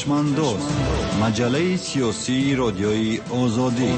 چشمانداز، مجله سیاسی رادیوی آزادی.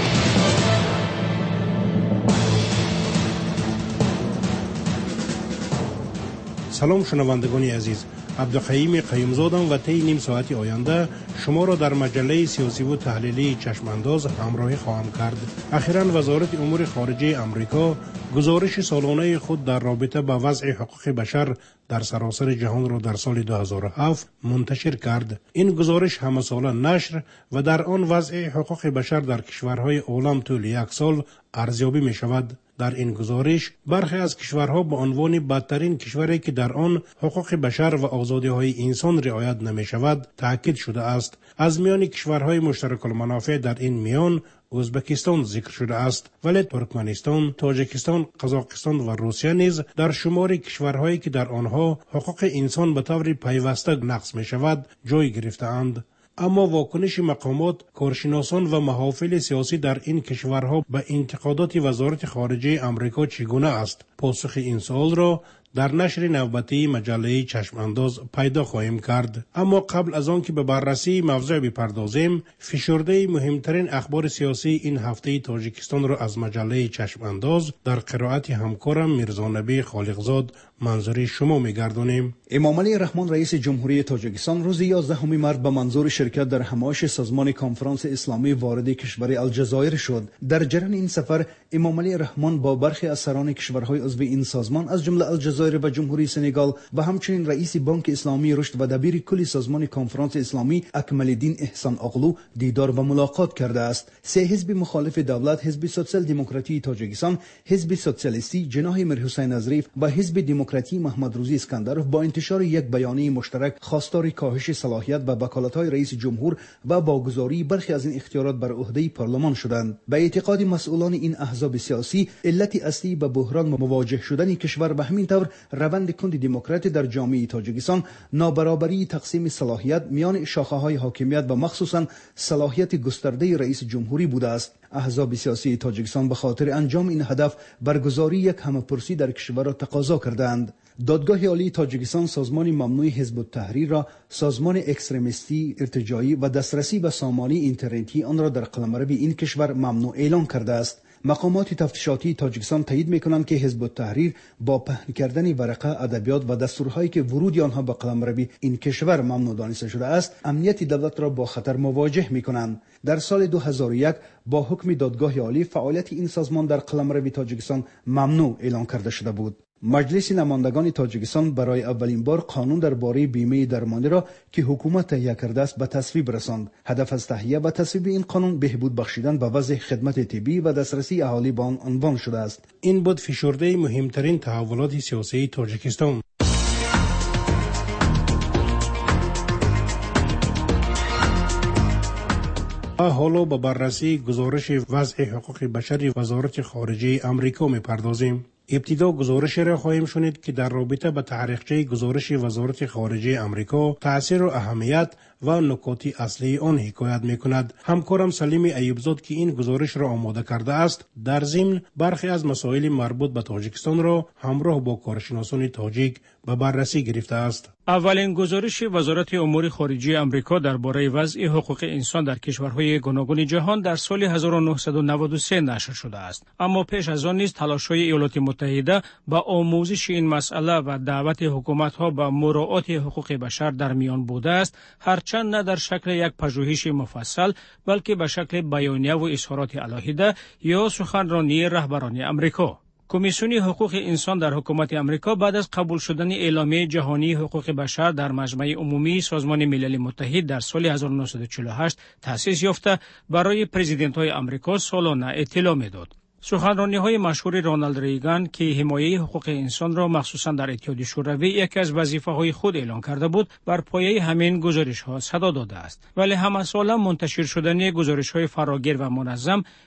سلام شنوندگان عزیز، عبدالقییم قیومزادم و طی نیم ساعتی آینده شما را در مجله سیاسی و تحلیلی چشمانداز همراهی خواهم کرد. اخیراً وزارت امور خارجه امریکا گزارش سالانه خود در رابطه با وضع حقوق بشر در سراسر جهان را در سال 2007 منتشر کرد. این گزارش همه ساله نشر و در آن وضع حقوق بشر در کشورهای عالم طول یک سال ارزیابی می شود. در این گزارش برخی از کشورها به عنوان بدترین کشوری که در آن حقوق بشر و آزادی‌های انسان رعایت نمی‌شود تاکید شده است. از میان کشورهای مشترک المنافع در این میان ازبکستان ذکر شده است، ولی ترکمنستان، تاجیکستان، قزاقستان و روسیه نیز در شمار کشورهایی که در آنها حقوق انسان به طور پیوسته نقض می‌شود جای گرفته‌اند. اما واکنش مقامات، کارشناسان و محافل سیاسی در این کشورها به انتقادات وزارت خارجه امریکا چگونه است؟ پاسخ این سوال را در نشر نوبتی مجله چشمانداز پیدا خواهیم کرد. اما قبل از آن که به بررسی موضوع بپردازیم، فشرده مهمترین اخبار سیاسی این هفته تاجیکستان را از مجله چشمانداز در قرائت همکارم میرزا نبی خالقزاد منظوری شما می‌گردانیم. امام علی رحمان رئیس جمهوری تاجیکستان روز 11 مارس به منظور شرکت در همایش سازمان کنفرانس اسلامی وارد کشور الجزایر شد. در جریان این سفر امام علی رحمان با برخی از سران کشورهای عضو این سازمان از جمله الجزایر و جمهوری سنگال و همچنین رئیس بانک اسلامی رشد و دبیر کل سازمان کنفرانس اسلامی اکمل الدین احسان اغلو دیدار و ملاقات کرده است. سه حزب مخالف دولت، حزب سوسیال دموکراتی تاجیکستان، حزب سوسیالیستی جناح میرحسین ظریف و حزب دموکراتی محمد روزی اسکندرov با انتشار یک بیانیه مشترک خواستار کاهش صلاحیت و وکالت‌های رئیس جمهور و واگذاری برخی از این اختیارات بر عهده پارلمان شدند. به اعتقاد مسئولان این احزاب سیاسی، علت اصلی به بحران مواجه شدن کشور و همین طور روند کند دموکراتی در جامعه تاجیکستان نابرابری تقسیم صلاحیت میان شاخه‌های حاکمیت و مخصوصاً صلاحیت گسترده رئیس جمهوری بوده است. احزاب سیاسی تاجیکستان به خاطر انجام این هدف برگزاری یک همه‌پرسی در کشور را تقاضا کردند. دادگاه عالی تاجیکستان سازمان ممنوع حزب التحریر را سازمان اکستریمیستی ارتجاعی و دسترسی به سامانه اینترنتی آن را در قلمرو این کشور ممنوع اعلام کرده است. مقامات تفتیشاتی تاجیکستان تایید می‌کنند که حزب التحریر با پهن کردن ورقه، ادبیات و دستورهایی که ورود آنها به قلمرو این کشور ممنوع دانسته شده است، امنیت دولت را با خطر مواجه می‌کنند. در سال 2001 با حکم دادگاه عالی فعالیت این سازمان در قلمرو تاجیکستان ممنوع اعلام کرده شده بود. مجلس نمایندگان تاجیکستان برای اولین بار قانون درباره بیمه درمانی را که حکومت تهیه کرده است به تصویب رساند. هدف از تهیه و تصویب این قانون بهبود بخشیدن به وضع خدمت طبی و دسترسی اهالی به آن عنوان شده است. این بود فشرده مهمترین تحولات سیاسی تاجیکستان. حالا به بررسی گزارش وضع حقوق بشر وزارت خارجه امریکا می‌پردازیم. ابتدا گزارش را خواهیم شنید که در رابطه با تاریخچه گزارش وزارت خارجه امریکا تأثیر و اهمیت و نکات اصلی آن حکایت می‌کند. همکارم سلیم ایوبزاد که این گزارش را آماده کرده است، در ضمن برخی از مسائل مربوط به تاجیکستان را همراه با کارشناسان تاجیک به بررسی گرفته است. اولین گزارش وزارت امور خارجه امریکا درباره وضع حقوق انسان در کشورهای گوناگون جهان در سال 1993 نشر شده است. اما پیش از آن نیز تلاش‌های ایالات متحده با آموزش این مسئله و دعوت حکومت‌ها به مراعات حقوق بشر در میان بوده است، هرچند نه در شکل یک پژوهش مفصل بلکه به شکل بیانیه و اظهارات علیحده یا سخنرانی رهبران امریکا. کمیسیون حقوق انسان در حکومت امریکا بعد از قبول شدن اعلامیه جهانی حقوق بشر در مجمع عمومی سازمان ملل متحد در سال 1948 تأسیس یافته برای پرزیدنت‌های امریکا سالانه اطلاع می‌داد. سخنرانی‌های مشهور رونالد ریگان که حمایت حقوق انسان را مخصوصاً در اتحادیه شوروی یکی از وظیفه‌های خود اعلان کرده بود، بر پایه همین گزارش‌ها صدا داده است. ولی همساله منتشر شدن گزارش‌های فراگیر و منظم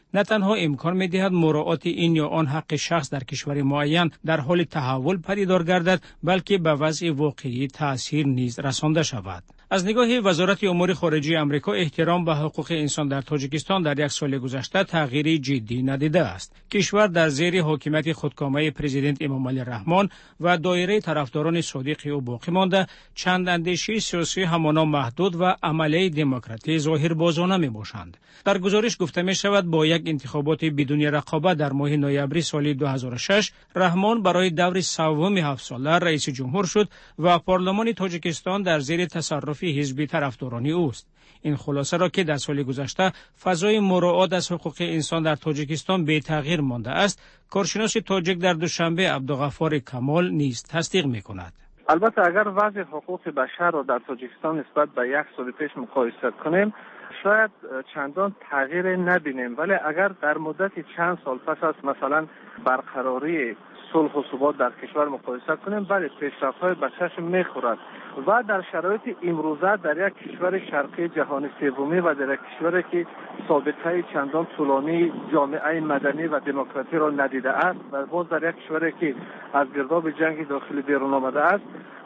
نه تنها امکان می‌دهد مراعات این یا آن حق شخص در کشور معین در حال تحول پدیدار گردد، بلکه به وضع واقعی تأثیر نیز رسانده شود. از نگاه وزارت امور خارجه آمریکا، احترام به حقوق انسان در تاجیکستان در یک سال گذشته تغییری جدی ندیده است. کشور در زیر حاکمیت خودکامه پرزیدنت امامعلی رحمان و دایره طرفداران صادق او باقی مانده، چند اندیشه سیاسی همانا محدود و عملی دموکراتی ظاهربازانه میباشند. در گزارش گفته می شود با یک انتخابات بدون رقابت در ماه نوامبر سال 2006 رحمان برای دور سوم 7 ساله رئیس جمهور شد و پارلمان تاجیکستان در زیر تصرف حزب طرفداران اوست. این خلاصه را که در سال گذشته فضای مراعات از حقوق انسان در تاجیکستان به تغییر مانده است، کارشناس تاجیک در دوشنبه عبدالغفار کمال نیز تصدیق می‌کند. البته اگر وضع حقوق بشر را در تاجیکستان نسبت به 1 سال پیش مقایسه کنیم، شاید چندان تغییر نبینیم، ولی اگر در مدت چند سال پس از مثلا برقراری صلح و ثبات در کشور مقایسه کنیم، بله پیشرفت‌های به چشم می‌خورد و در شرایط امروزه در یک کشور شرقی جهان سومی و در یک کشوری که سابقه چندان طولانی جامعه مدنی و دموکراتی را ندیده است و باز در یک کشوری که از گرداب جنگ داخلی بیرون آمده است،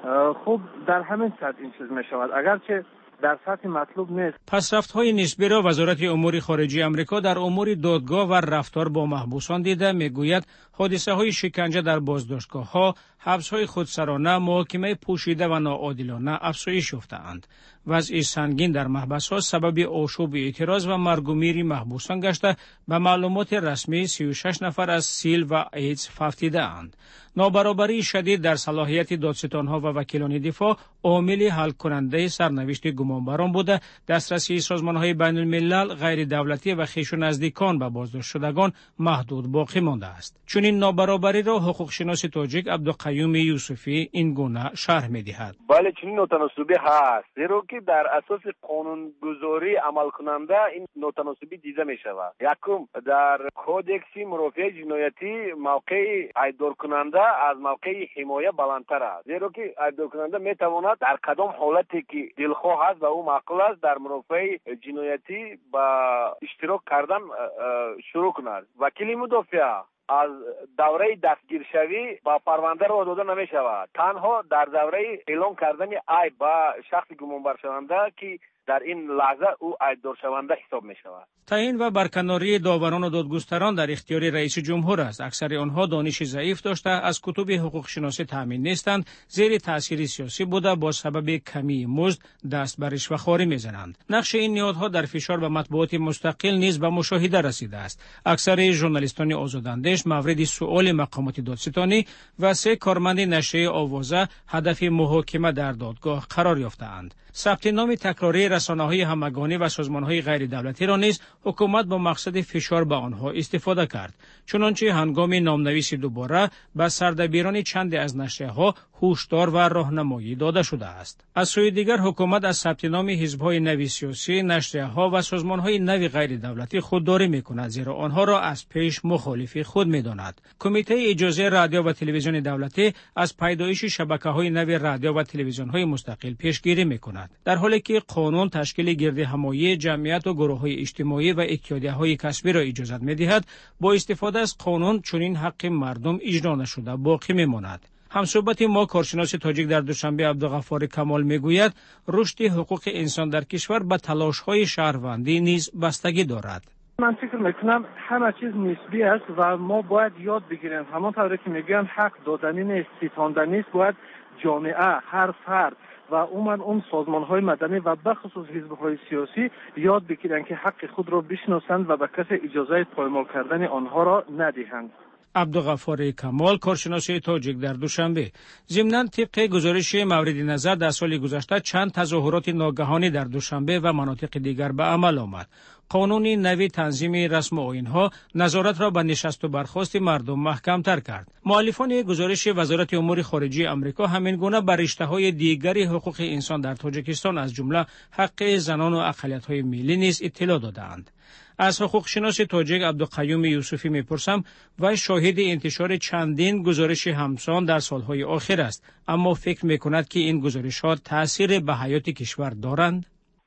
خب در همین سطح این چیز می‌شود، اگرچه در سطح مطلوب نیست. پسرفت‌های نسبی را وزارت امور خارجه آمریکا در امور دادگاه و رفتار با محبوسان دیده میگوید حادثه‌های شکنجه در بازداشتگاه‌ها، حبس‌های خودسرانه، محاکمه پوشیده و ناعادلانه افزایش یافته‌اند. وضع سنگین در محبس‌ها سبب آشوب اعتراض و مرگ و میر محبوسان گشته، به معلومات رسمی 36 نفر از سیل و ایدز فوتیده‌اند. نابرابری شدید در صلاحیت دادستان‌ها و وکیلان دفاع عامل حل کننده سرنوشت گمانبران بوده، دسترسی سازمان‌های بین‌الملل، غیر دولتی و خویش و نزدیکان به بازداشت شدگان محدود باقی مانده است. چون این نابرابری را حقوق شناس تاجیک عبدالقیوم یوسفی این گونه شرح می‌دهد. بله چنین ناتناسبی هست، زیرا که در اساس قانونگذاری عمل کننده این ناتناسبی دیده می‌شود. یکم در کودکس مرافعه جنایتی موقع ایدار کننده از موقع حمایه بلندتر است، زیرا که ایدار کننده میتواند در کدام حالتی که دلخواه است و او معقول است در مرافعه جنایتی با اشتراک کردن شروع کند. وکیل مدافع از دوره دستگیرشوی با پرونده را داده نمی شود، تنها در دوره اعلام کردن عیب با شخص گمانبر شونده که در این لحظه او عیبدار شونده حساب می شود. تعیین و برکناری داوران و دادگستران در اختیار رئیس جمهور است. اکثر آنها دانش ضعیف داشته، از کتب حقوق شناسی تامین نیستند، زیر تاثیر سیاسی بوده، با سبب کمی مزد دست به رشوه‌خواری میزنند. نقش این نهادها در فشار به مطبوعات مستقل نیز به مشاهده رسیده است. اکثر ژورنالیستان آزاداندیش مورد سؤال مقامات دادستانی و 3 کارمند نشریه آوازه هدف محاکمه در دادگاه قرار یافته‌اند. ثبت نام تکراری رسانه‌های همگانی و سازمان‌های غیر دولتی را نیز حکومت با مقصد فشار به آنها استفاده کرد. چنانچه هنگام نامنویسی دوباره به سردبیران چند از نشریه‌ها هشدار و راهنمایی داده شده است. از سوی دیگر حکومت از ثبت نام حزب‌های نوی سیاسی، نشریه‌ها و سازمان‌های نوی غیر دولتی خودداری می‌کند، زیرا آنها را از پیش مخالف خود می‌داند. کمیته اجازه رادیو و تلویزیون دولتی از پیدایش شبکه‌های نوی رادیو و تلویزیون‌های مستقل پیشگیری می‌کند، در حالی که قانون تشکیل گردهمایی جمعیت و گروه‌های اجتماعی و اتحادیه‌های کسبی را اجازه می‌دهد. با استفاده از قانون چنین حق مردم اجرا نشده باقی می‌ماند. همصحبت ما کارشناس تاجیک در دوشنبه عبدالغفار کمال میگوید رشد حقوق انسان در کشور به تلاش‌های شهروندی نیز بستگی دارد. من فکر میکنم همه چیز نسبی است و ما باید یاد بگیریم. همانطوری که میگن حق دادنی نیست، ستاندنی است. باید جامعه، هر فرد و اون سازمان‌های مدنی و بخصوص حزب‌های سیاسی یاد بگیرند که حق خود را بشناسند و به کسی اجازه پایمال کردن آنها را ندهند. عبدالغفار کمال کارشناس تاجیک در دوشنبه. ضمناً طبق گزارش مورد نظر در سال گذشته چند تظاهرات ناگهانی در دوشنبه و مناطق دیگر به عمل آمد. قانون نوی تنظیم رسم آیین‌ها نظارت را به نشست و برخاست مردم محکم‌تر کرد. مؤلفان گزارش وزارت امور خارجه آمریکا همین گونه بر رشته‌های دیگری حقوق انسان در تاجیکستان از جمله حق زنان و اقلیت‌های ملی نیز اطلاع دادند. از حقوق شناس تاجیک عبدالقیوم یوسفی میپرسم و شاهد انتشار چندین گزارش همسان در سالهای آخر است، اما فکر میکند که این گزارش‌ها تأثیر به حیات کشور دارند؟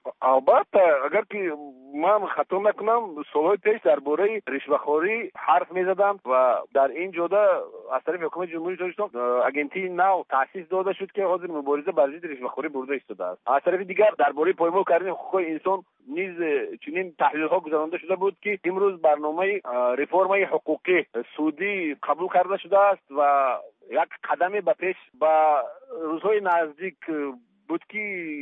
албатта, агар ки ман хато накунам, солҳои пеш дар бораи ришвахорӣ ҳарф мезадам ва дар ин ҷода аз тарафи ҳукумати ҷумҳурии Тоҷикистон агентии нав таъсис дода шуд ки ҳозир мубориза бар зидди ришвахорӣ бурда истодааст. аз тарафи дигар дар бораи поймол кардани ҳуқуқҳои инсон низ чунин таҳлилҳо гузаронда шуда буд ки имрӯз барномаи реформаи ҳуқуқӣ судӣ қабул карда шудааст ва як қадаме ба пеш ба рӯзҳои наздик буд ки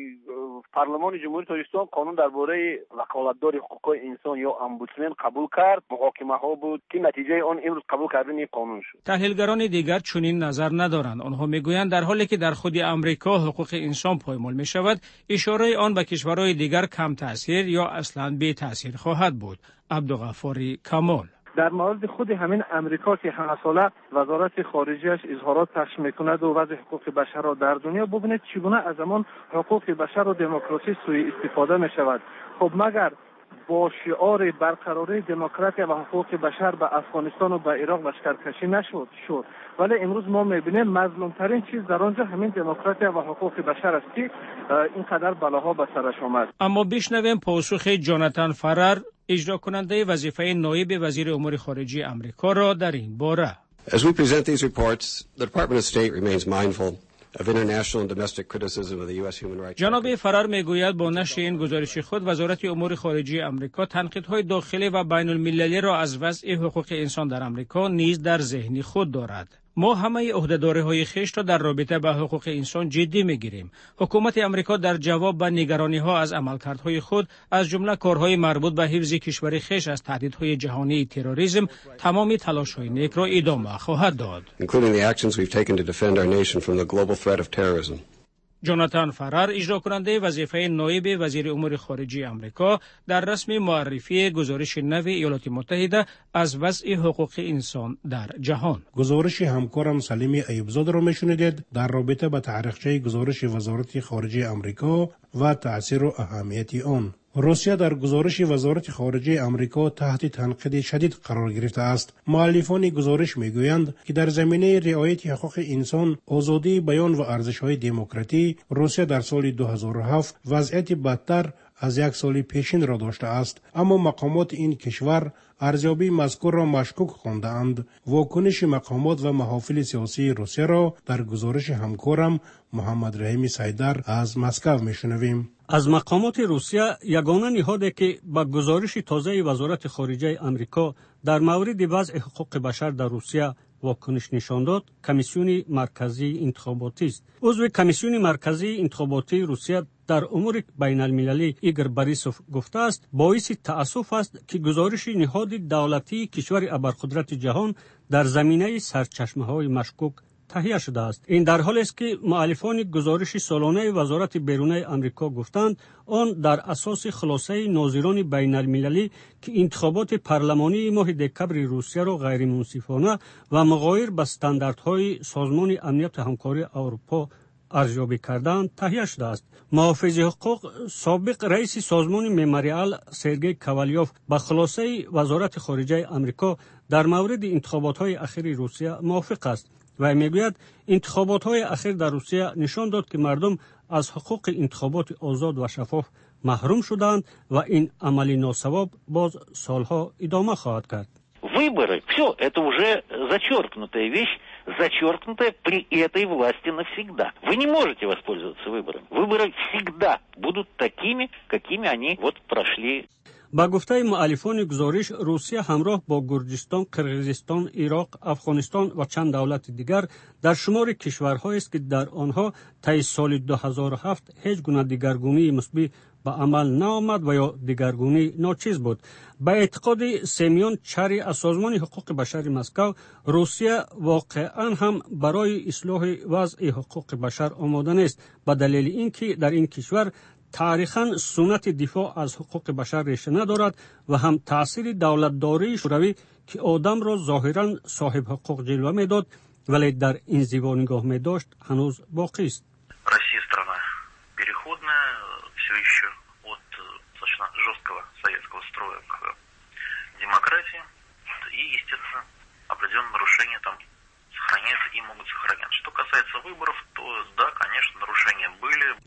парлумони ҷумҳурии Тоҷикистон қонун дар бораи ваколатдори ҳуқуқҳои инсон ё омбудсмен қабул кард. муҳокимаҳо буд ки натиҷаи он имрӯз қабул кардани қонун шуд. таҳлилгарони дигар чунин назар надоранд. онҳо мегӯянд дар ҳоле ки дар худи амрико ҳуқуқи инсон поймол мешавад, ишораи он ба кишварҳои дигар кам таъсир ё аслан бетаъсир хоҳад буд. абдуғаффори камол: در مورد خود همین امریکا که همه ساله وزارت خارجیش اظهارات پخش میکند و وضع حقوق بشر را در دنیا، ببینید چگونه از همان حقوق بشر و دموکراسی سوء استفاده میشود. خب مگر با شعار برقراری دموکراسی و حقوق بشر به افغانستان و به عراق لشکرکشی نشد ولی امروز ما میبینیم مظلومترین چیز در آنجا همین دموکراسی و حقوق بشر است که اینقدر بلاها به سرش آمد. اما بشنویم پاسخ جاناتان فرار، اجرا کننده وظیفه نایب وزیر امور خارجه آمریکا را در این باره. As we present these reports, the Department of State remains mindful of international and domestic criticism of the US human rights. جناب فرار میگوید با نشر این گزارش خود وزارت امور خارجه آمریکا تنقیدهای داخلی و بین المللی را از وضع حقوق انسان در آمریکا نیز در ذهن خود دارد. ما همه عهده‌داری‌های خویش را در رابطه با حقوق انسان جدی می‌گیریم. حکومت آمریکا در جواب به نگرانی‌ها از عملکردهای خود از جمله کارهای مربوط به حفظ کشور خویش از تهدیدهای جهانی تروریسم تمام تلاش‌های نیک را ادامه خواهد داد. Including the actions we've taken to defend our nation from the global threat of terrorism. جاناتان فرار، اجرا کننده وظیفه نایب وزیر امور خارجه آمریکا، در رسم معرفی گزارش نو ایالات متحده از وضع حقوق انسان در جهان. گزارش همکارم سلیمی ایوبزاده را میشنیدید در رابطه با تاریخچه گزارش وزارت خارجه آمریکا و تأثیر و اهمیت آن. روسیه در گزارش وزارت خارجه آمریکا تحت تنقید شدید قرار گرفته است. مؤلفان گزارش میگویند که در زمینه رعایت حقوق انسان، آزادی بیان و ارزش‌های دموکراتی، روسیه در سال 2007 وضعیت بدتر از یک سال پیشین را داشته است، اما مقامات این کشور ارزیابی مذکور را مشکوک خواندند. واکنش مقامات و محافل سیاسی روسیه را در گزارش همکارم محمد رحیم سیدر از مسکو میشنویم. از مقامات روسیه یگانه نهادی که با گزارش تازه وزارت خارجه آمریکا در مورد وضع حقوق بشر در روسیه واکنش نشان داد، کمیسیون مرکزی انتخاباتی است. عضو کمیسیون مرکزی انتخاباتی روسیه در امور بین المللی ایگور بوریسوف گفته است باعث تأسف است که گزارش نهاد دولتی کشور ابرقدرت جهان در زمینه سرچشمه‌های مشکوک تهیه شده است. این در حالی است که مؤلفان گزارش سالانه وزارت بیرونی آمریکا گفتند آن در اساس خلاصه ناظران بین المللی که انتخابات پارلمانی ماه دکبر روسیه را غیر منصفانه و مغایر به استانداردهای سازمان امنیت همکاری اروپا ارزیابی کردن تهیه شده است. محافظ حقوق سابق رئیس سازمان مموریال سرگئی کوالیوف با خلاصه وزارت خارجه آمریکا در مورد انتخابات‌های اخیر روسیه موافق است و میگوید انتخابات‌های اخیر در روسیه نشان داد که مردم از حقوق انتخابات آزاد و شفاف محروم شدند و این عمل ناسواب باز سالها ادامه خواهد کرد. Выборы, все, это уже зачеркнутая вещь, зачеркнутая при этой власти навсегда. Вы не можете воспользоваться выборами. Выборы всегда будут такими, какими они вот прошли. با گفته مؤلفان گزارش، روسیه همراه با گرجستان، قرقیزستان، عراق، افغانستان و چند دولت دیگر در شمار کشورهایی است که در آنها طی سال 2007 هیچ گونه دگرگونی مثبت به عمل نآمد و یا دگرگونی ناچیز بود. به اعتقاد سیمیون چری از سازمان حقوق بشر مسکو، روسیه واقعا هم برای اصلاح وضع حقوق بشر آماده نیست به دلیل اینکه در این کشور تاریخاً سنت دفاع از حقوق بشر ریشه ندارد و هم تأثیر دولتداری شوروی که آدم را ظاهراً صاحب حقوق جلوه میداد ولی در انزوا نگاه می داشت هنوز باقی است. Россия страна переходная, все еще от достаточно жесткого советского строя к демократии, и, естественно, определенные нарушения там сохраняются и могут сохраняться. Что касается выборов, то да, конечно, нарушения были.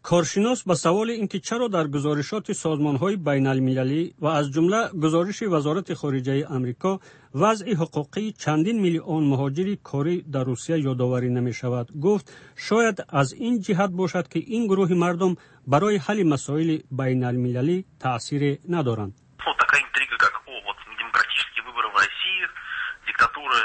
کارشناس به سوال اینکه چرا در گزارشات سازمان‌های بین‌المللی و از جمله گزارش وزارت خارجه آمریکا وضع حقوقی چندین میلیون مهاجر کاری در روسیه یادآوری نمی‌شود، گفت شاید از این جهت باشد که این گروه مردم برای حل مسائل بین‌المللی تأثیر ندارند. Такая интрига, как демократические выборы в России, диктатура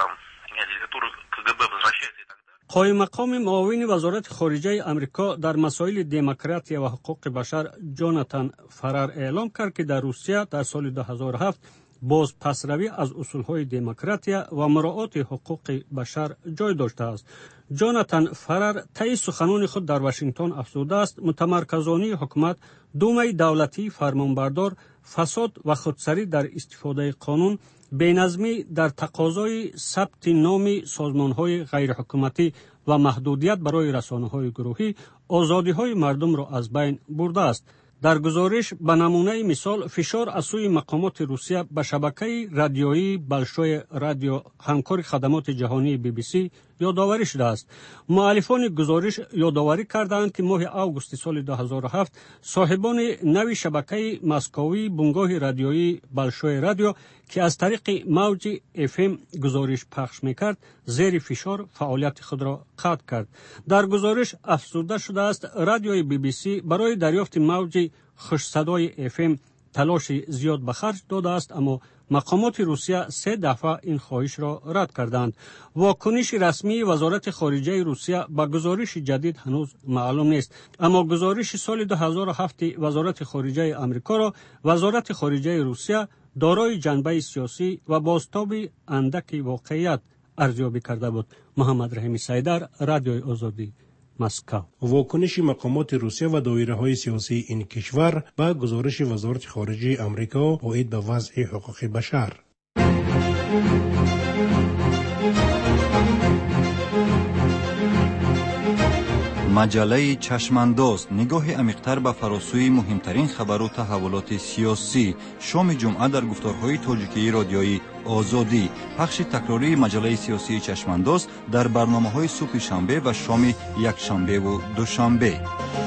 КГБ возвращается и так далее. قائم مقام معاون وزارت خارجه آمریکا در مسائل دموکراتیا و حقوق بشر جوناتان فرار اعلام کرد که در روسیه در سال 2007 باز پسروی از اصولهای دموکراتیا و مراعات حقوق بشر جای داشته است. جوناتان فرار طی سخنان خود در واشنگتن افزوده است متمرکزانی حکومت، دومه دولتی فرمانبردار، فساد و خودسری در استفاده قانون، بینظمی در تقاضای ثبت نام سازمان‌های غیر حکومتی و محدودیت برای رسانه‌های گروهی آزادی‌های مردم را از بین برده است. در گزارش به نمونه مثال فشار از سوی مقامات روسیه به شبکه رادیویی بلشوی رادیو همکار خدمات جهانی BBC یادآوری شده است. مؤلفان گزارش یادآوری کردند که ماه آگوست سال 2007 صاحبان نوی شبکه مسکوی بنگاه رادیویی بلشوی رادیو که از طریق موج FM گزارش پخش میکرد زیر فشار فعالیت خود را قطع کرد. در گزارش افزوده شده است رادیوی BBC برای دریافت موج خوش صدای FM تلاش زیاد به خرج داده است، اما مقامات روسیه 3 دفعه این خواهش را رد کردند. واکنش رسمی وزارت خارجه روسیه به گزارش جدید هنوز معلوم نیست، اما گزارش سال 2007 وزارت خارجه آمریکا را وزارت خارجه روسیه دارای جنبه سیاسی و بازتاب اندک واقعیت ارزیابی کرده بود. محمد رحیمی سیدر، رادیوی آزادی، مسکو. واکنش مقامات روسیه و دایره‌های سیاسی این کشور به گزارش وزارت خارجه آمریکا اوید به وضع حقوق بشر. مجله چشمانداز نگاه عمیق‌تر به فراسوی مهمترین خبر و تحولات سیاسی. شام جمعه در گفتارهای تاجیکی رادیویی آزادی. پخش تکراری مجله سیاسی چشمانداز در برنامه‌های صبح شنبه و شام یکشنبه و دوشنبه.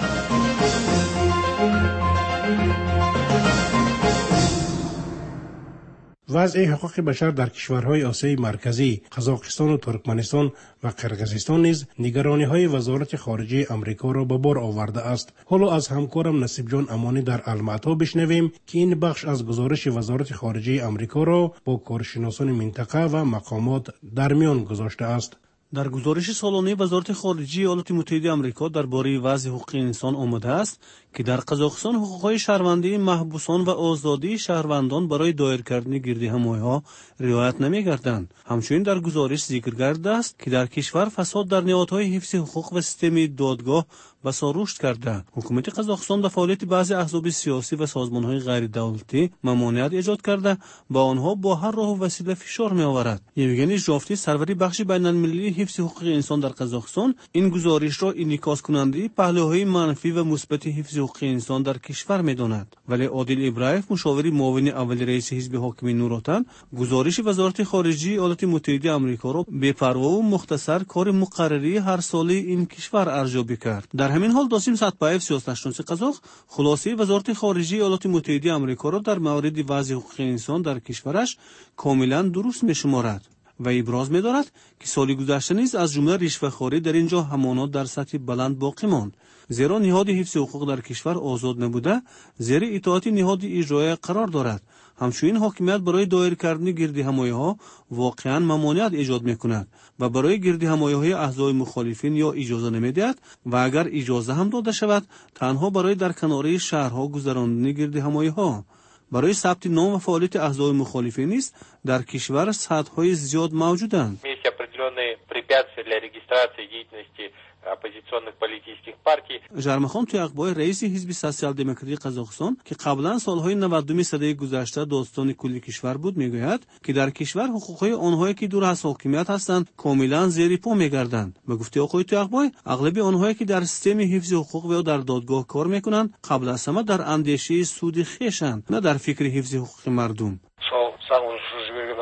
وضع حقوق بشر در کشورهای آسیای مرکزی، قزاقستان و ترکمنستان و قرقیزستان نیز نگرانی‌های وزارت خارجه آمریکا را به بار آورده است. حالا از همکارم نصیب جان امانی در المعطا بشنویم که این بخش از گزارش وزارت خارجه آمریکا را با کارشناسان منطقه و مقامات در میان گذاشته است. در گزارش سالانه وزارت خارجه ایالات متحده آمریکا درباره وضع حقوق انسان آمده است که در قزاقستان حقوق‌های شهروندی محبوسان و آزادی شهروندان برای دایر کردن گردهمایی‌ها رعایت نمی‌گردند. همچنین در گزارش ذکر گردیده است که در کشور فساد در نهادهای حفظ حقوق و سیستم دادگاه بسیار رشد کرده. حکومت قزاقستان به فعالیت بعضی احزاب سیاسی و سازمان‌های غیر دولتی ممانعت ایجاد کرده، با آنها با هر راه و وسیله فشار می‌آورد. یوگنی ژافتی سروری بخش بین‌المللی حفظ حقوق انسان در قزاقستان این گزارش را انعکاس کننده پهلوهای منفی و مثبت حفظ حقوق انسان در کشور می‌داند. ولی عادل ابراهیم مشاور معاون اول رئیس حزب حاکم نوراتن گزارش وزارت خارجه ایالات متحده آمریکا را بی‌پروا و مختصر کار مقرری هر ساله این کشور ارزیابی کرد. در همین حال داسیم ساتپایف سیاستشناس قزاق خلاصه وزارت خارجه ایالات متحده آمریکا را در مورد وضع حقوق انسان در کشورش کاملا درست می‌شمارد و ابراز می‌دارد که سال گذشته نیز از جمله رشوه‌خواری در اینجا همانا در سطح بلند باقی ماند، زیرا نهاد حفظ حقوق در کشور آزاد نبوده، زیر اطاعت نهاد اجرایی قرار دارد. همچنین حاکمیت برای دایر کردن گردهمایی‌ها واقعاً ممانعت ایجاد می‌کند و برای گردهمایی‌های اعضای مخالفین یا اجازه نمی‌دهد و اگر اجازه هم داده شود تنها برای در کناره شهرها گذراندن گردهمایی‌ها. برای ثبت نام و فعالیت اعضای مخالفین نیز در کشور سطح‌های زیاد موجودند. оппозиционных политических партий. ژرمخان تویقبای رئیس حزب سوسیال دموکراتی قزاقستان که قبلا سالهای 92 سده گذشته داستان کل کشور بود میگوید که در کشور حقوقهای آنهایی که دور از حاکمیت هستند کاملا زیر پا میگردند. به گفته آقای تویقبای اغلب آنهایی که در سیستم حفظ حقوق و در دادگاه کار میکنند قبل از همه در اندیشه سود خویشند، نه در فکر حفظ حقوق مردم. Сам он живет на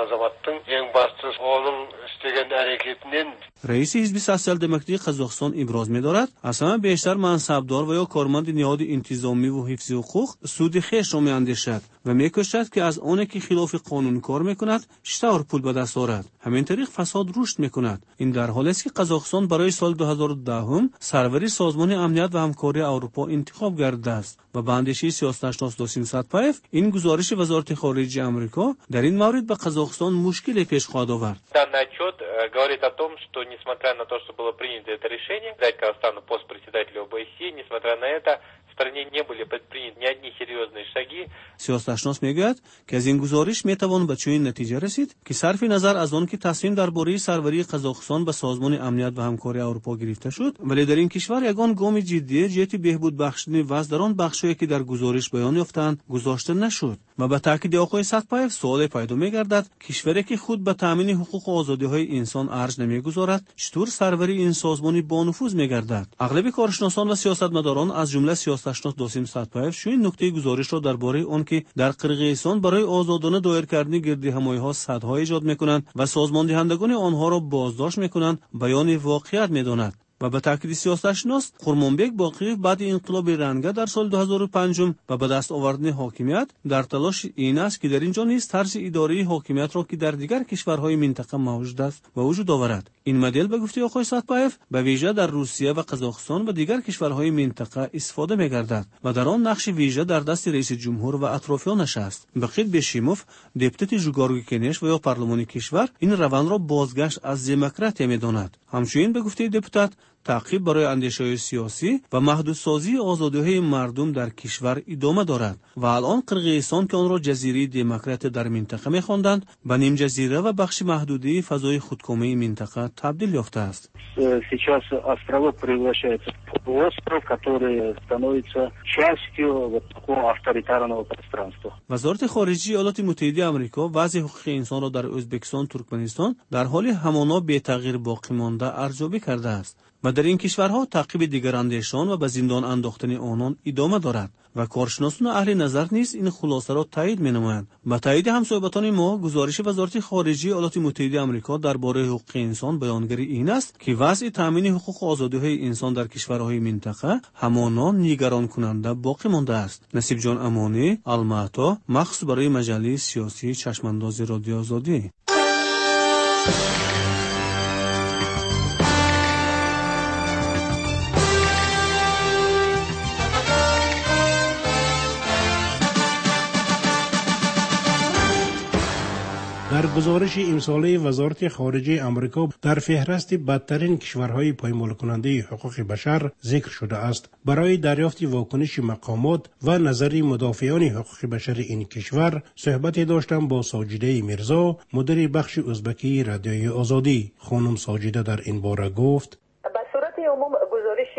азаматтың ең бастысы оның істеген әрекетінен. رئیس حزب سوسیال دموکراتی قزاقستان ابراز می‌دارد از همه بیشتر منصبدار و یا کارمند نهاد انتظامی و حفظ حقوق سود خویش را می‌اندیشد و می‌کوشد که از آنی که خلاف قانون کار می‌کند بیشتر پول به دست آورد. همین طریق فساد رشد می‌کند. این در حالی است که قزاقستان برای سال 2010 سروری سازمان امنیت و همکاری اروپا انتخاب گردیده است و به اندیشه سیاستشناس دوسیم ساتپایف این گزارش وزارت خارجه آمریکا در این مورد به قزاقستان مشکلی پیش خواهد آورد. Данный отчет говорит о том, что несмотря на то, что было принято это решение, дать Казахстану пост председателя ОБСЕ, несмотря на это, в стране не были предприняты ни одни серьезные шаги. سیاستشناس میگوید که از این گزارش میتوان به چنین نتیجه رسید که صرف نظر از آن که تصمیم درباره سروری قزاقستان به سازمان امنیت و همکاری اروپا گرفته شد، ولی در این کشور یگان گام جدی جهت بهبود بخشیدن وضع در آن بخشی که در گزارش بیان یافتند گذاشته نشد. و به تاکید آقای ساتپایف سوال پیدا می‌گردد کشوری که خود به تامین حقوق و آزادی‌های انسان ارج نمی‌گذارد چطور سروری این سازمانی با نفوذ می‌گردد. اغلب کارشناسان و سیاستمداران از جمله سیاستشناس دوسیم ساتپایف این نکته گزارش را درباره آن که در قرقیزستان برای آزادانه دایر کردن گردهمایی‌ها صدها ایجاد می‌کنند و سازمان دهندگان آنها را بازداشت می‌کنند بیان واقعیت می‌داند. و به تاکید سیاستشناس خورمانبک باقی بعد انقلاب رنگه در سال 2005 و به دست آوردن حاکمیت در تلاش این است که در اینجا نیز طرز اداره حاکمیت را که در دیگر کشورهای منطقه موجود است و وجود آورد. این مدل به گفته آقای ساتپایف به ویژه در روسیه و قزاقستان و دیگر کشورهای منطقه استفاده می‌گردد و در آن نقش ویژه در دست رئیس جمهور و اطرافیانش است. بخید بشیموف دپوتات جوگارگی کنش و یا پارلمان کشور این روند را بازگشت از دموکراسی می‌داند. همچنین به گفته دپوتات تعقیب برای اندیشه‌های سیاسی و محدودسازی آزادی‌های مردم در کشور ادامه دارد و الان قرقیزستان که آن را جزیره دموکرات در منطقه می‌خواندند به نیم جزیره و بخش محدودی فضای خودکامه منطقه تبدیل یافته است. Сейчас островок превращается в полуостров, который становится частью вот такого авторитарного пространства. وزارت خارجه ایالات متحده آمریکا وضع حقوق انسان را در ازبکستان، ترکمنستان در حال همانا بی تغییر باقی مانده ارزیابی کرده است. و در این کشورها تعقیب دیگر اندیشان و به زندان انداختن آنان ادامه دارد و کارشناسان و اهل نظر نیز این خلاصه را تایید می‌نمایند. با تایید همصحبتان ما گزارش وزارت خارجه ایالات متحده آمریکا درباره حقوق انسان بیانگر این است که وضع تامین حقوق و آزادی‌های انسان در کشورهای منطقه همانا نگران کننده باقی مانده است. نصیب جان امانی، الماتا، مخصوص برای مجله سیاسی چشمانداز رادیو آزادی. در گزارش امساله وزارت خارجه آمریکا در فهرست بدترین کشورهای پایمال کننده حقوق بشر ذکر شده است. برای دریافت واکنش مقامات و نظر مدافعان حقوق بشر این کشور صحبت داشتم با ساجده میرزا، مدیر بخش ازبکی رادیوی آزادی. خانم ساجده در این باره گفت: به صورت عموم گزارش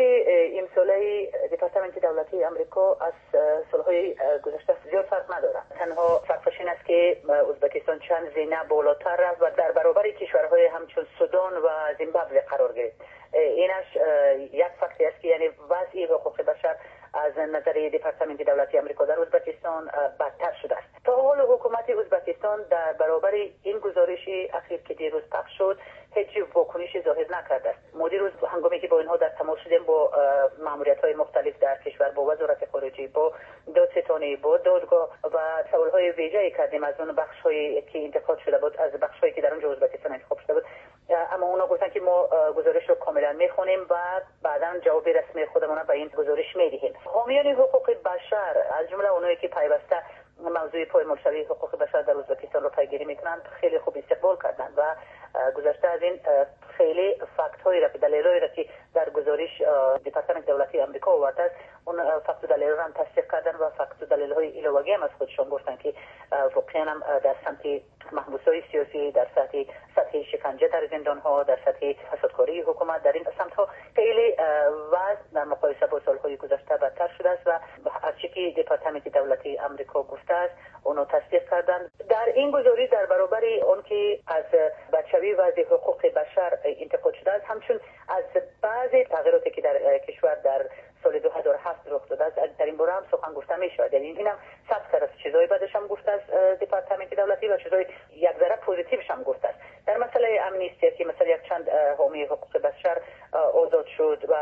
امساله دپارتمان دولتی آمریکا از سالهای گذشته زیاد فرق ندارد. تنها فرقش این است که ازبکستان چند زینه بالاتر رفت و در برابر کشورهای همچون سودان و زیمبابوه قرار گرفت. اینش یک فکتی است که یعنی وضع حقوق بشر از نظر دپارتمان دولتی آمریکا در ازبکستان بدتر شده است. تا حال حکومت ازبکستان در برابر این گزارش اخیر که دیروز پخش شد هیچ واکنشی ظاهر نکرده است. ما دیروز هنگامی که با اینها در تماس شدیم با ماموریت‌های مختلف در کشور، با وزارت خارجه، با دادستانی، با دادگاه و سوال‌های ویژه‌ای کردیم از اون بخش‌هایی که انتخاب شده بود، از بخش‌هایی که در اونجا ازبکستان انتخاب شده بود. اما اونا گفتن که ما گزارش رو کاملا میخونیم و بعداً جواب رسمی خودمون به این گزارش میدهیم. حامیان حقوق بشر از جمله اونایی که پیوسته موضوع پایمال‌شوی حقوق بشر در ازبکستان رو پیگیری میکنند خیلی خوب استقبال کردند و گذشته از این خیلی فکت‌هایی را که دلایلی را که در گزارش دپارتمان دولتی آمریکا آورده است اون فکت و دلایل را هم تصدیق کردن و فکت و دلایل‌های ایلواگی هم از خودشان گفتن که واقعا هم در سمت محبوس‌های سیاسی، در سطح شکنجه در زندان‌ها، در سطح فسادکاری حکومت در این سمت‌ها خیلی وضع در مقایسه با سال‌های گذشته بدتر شده است و هر چیزی که دپارتمان دولتی آمریکا گفته است اونو تصدیق کردن. در این گزارش در برابر اون که از بدشوی وضع حقوق بشر انتقاد شده است، همچون از بعضی تغییراتی که در کشور در سال 2007 رخ داده است در این باره هم سخن گفته می‌شود. یعنی اینم ثبت کرده است، چیزای بعدش هم گفته است دپارتمان دولتی و چیزای یک ذره پوزیتیو هم گفته است. در مسئله امنیستی که مثلا یک چند حامی حقوق بشر آزاد شد و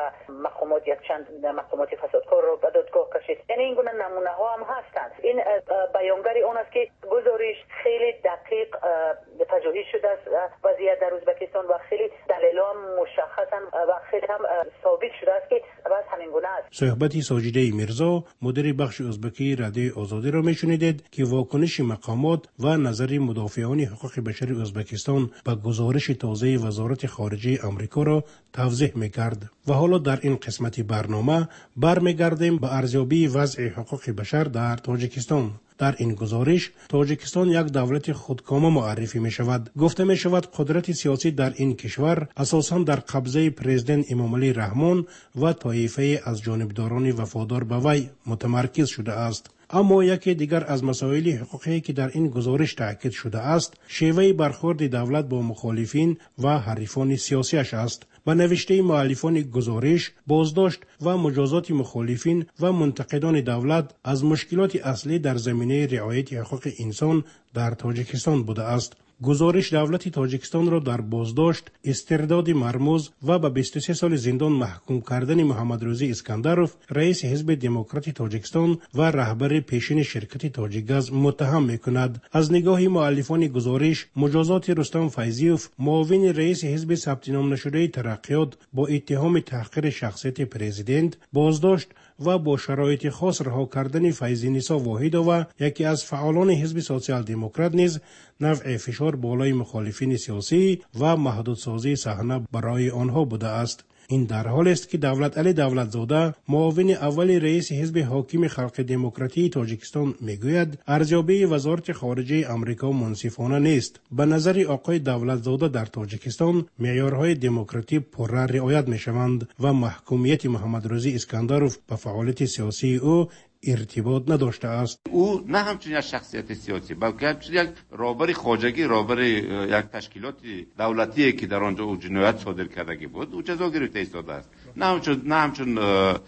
یک چند مقامات فسادکار رو به دادگاه کشید. یعنی این گونه نمونه ها هم هستند. این بیانگری اون است که گزارش خیلی دقیق پژوهش شده است وضعیت در ازبکستان و خیلی دلایل مشخصا و خیلی هم ثابت شده است که بس همین گونه است. صحبت ساجده میرزا مدیر بخش ازبکی رادیو آزادی را میشنیدید که واکنش مقامات و نظر مدافعان حقوق بشر ازبکستان به گزارش تازه وزارت خارجه آمریکا را توضیح میکرد. و حالا در این قسمت برنامه برمیگردیم به ارزیابی وضع حقوق بشر در تاجیکستان. در این گزارش تاجیکستان یک دولت خودکامه معرفی می شود. گفته می شود قدرت سیاسی در این کشور اساساً در قبضه پرزیدنت امامعلی رحمان و طایفه از جانبداران وفادار به وی متمرکز شده است. اما یکی دیگر از مسائل حقوقی که در این گزارش تاکید شده است شیوه برخورد دولت با مخالفین و حریفان سیاسیش است. به نوشته مؤلفان گزارش بازداشت و مجازات مخالفین و منتقدان دولت از مشکلات اصلی در زمینه رعایت حقوق انسان در تاجیکستان بوده است. گزارش دولت تاجیکستان را در بازداشت، استرداد مرموز و به 23 سال زندان محکوم کردن محمد روزی اسکندروف رئیس حزب دموکرات تاجیکستان و رهبر پیشین شرکت تاجیکگاز متهم می‌کند. از نگاه مؤلفان گزارش مجازات رستم فیضیوف معاون رئیس حزب ثبت نام نشده ترقیات با اتهام تحقیر شخصیت پرزیدنت، بازداشت و با شرایط خاص رها کردن فیض‌نیسا واحدova یکی از فعالان حزب سوسیال دموکرات نیز نوع فشار بالای مخالفین سیاسی و محدودسازی صحنه برای آنها بوده است. این در حال است که دولت علی دولتزاده معاون اول رئیس حزب حاکم خلق دموکراتی تاجیکستان میگوید ارزیابی وزارت خارجه آمریکا منصفانه نیست. به نظر آقای دولتزاده در تاجیکستان معیارهای دموکراتی پررا رعایت میشوند و محکومیت محمد روزی اسکندروف به فعالیت سیاسی او ارتباط نداشته است. او نه همچون یک شخصیت سیاسی بلکه همچون یک رهبر خواجگی، رهبر یک تشکیلات دولتی که در آنجا او جنایت صادر کردگی بود او جزا گرفته ایستاده است، نه همچون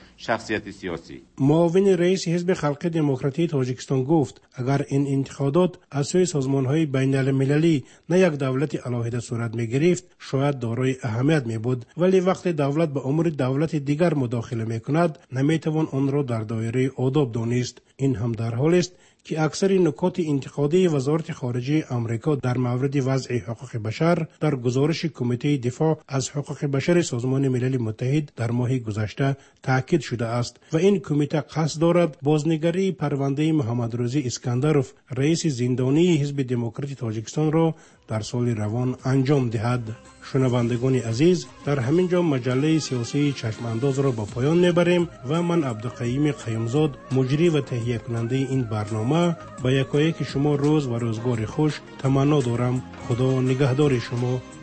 شخصیت سیاسی. معاون رئیس حزب خلق دموکراتی تاجیکستان گفت اگر این انتخابات از سوی سازمان‌های بین‌المللی نه یک دولت علاهده صورت می‌گرفت شاید دارای اهمیت می‌بود، ولی وقتی دولت به امور دولت دیگر مداخله می‌کند نمی‌توان آن را در دایره آداب دانست. این هم در حال است که اکثر نکات انتقادی وزارت خارجه آمریکا در مورد وضع حقوق بشر در گزارش کمیته دفاع از حقوق بشر سازمان ملل متحد در ماه گذشته تاکید شده است و این کمیته قصد دارد بازنگری پرونده محمد روزی اسکندروف رئیس زندانی حزب دموکرات تاجیکستان را در سال روان انجام دهد. شنوندگان عزیز، در همین جا مجله سیاسی چشم انداز را با پایان میبریم و من عبدالقیوم قیومزاد مجری و تهیه کننده این برنامه به یکایک شما روز و روزگار خوش تمنا دارم. خدا نگهدار شما.